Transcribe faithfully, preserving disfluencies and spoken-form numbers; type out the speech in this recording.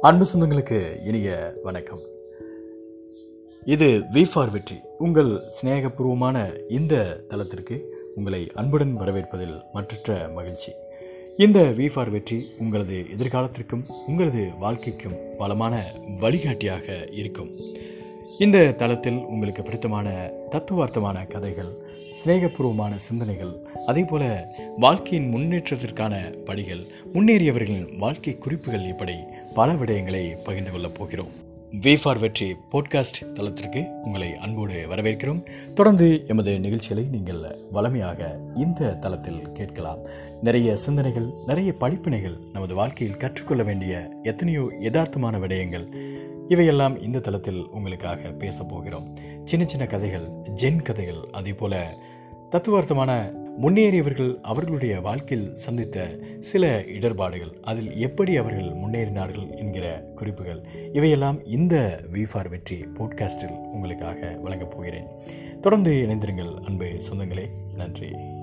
அன்பு சொந்தங்களுக்கு இனிய வணக்கம். இது வி ஃபார் வெற்றி. உங்கள் சிநேகபூர்வமான இந்த தளத்திற்கு உங்களை அன்புடன் வரவேற்பதில் மற்றற்ற மகிழ்ச்சி. இந்த வி ஃபார் வெற்றி உங்களது எதிர்காலத்திற்கும் உங்களது வாழ்க்கைக்கும் வளமான வழிகாட்டியாக இருக்கும். இந்த தளத்தில் உங்களுக்கு பிடித்தமான தத்துவார்த்தமான கதைகள், சிநேகபூர்வமான சிந்தனைகள், அதே போல வாழ்க்கையின் முன்னேற்றத்திற்கான படிகள், முன்னேறியவர்களின் வாழ்க்கை குறிப்புகள், இப்படி பல விடயங்களை பகிர்ந்து கொள்ளப் போகிறோம். வி ஃபார் வெற்றி பாட்காஸ்ட் தளத்திற்கு உங்களை அன்போடு வரவேற்கிறோம். தொடர்ந்து எமது நிகழ்ச்சிகளை நீங்கள் வளமையாக இந்த தளத்தில் கேட்கலாம். நிறைய சிந்தனைகள், நிறைய படிப்பினைகள், நமது வாழ்க்கையில் கற்றுக்கொள்ள வேண்டிய எத்தனையோ யதார்த்தமான விடயங்கள், இவையெல்லாம் இந்த தளத்தில் உங்களுக்காக பேச போகிறோம். சின்ன சின்ன கதைகள், ஜென் கதைகள், அதே போல தத்துவார்த்தமான முன்னேறியவர்கள் அவர்களுடைய வாழ்க்கையில் சந்தித்த சில இடர்பாடுகள், அதில் எப்படி அவர்கள் முன்னேறினார்கள் என்கிற குறிப்புகள், இவையெல்லாம் இந்த வி ஃபார் வெற்றி பாட்காஸ்டில் உங்களுக்காக வழங்கப் போகிறேன். தொடர்ந்து இணைந்திருங்கள் அன்பு சொந்தங்களே. நன்றி.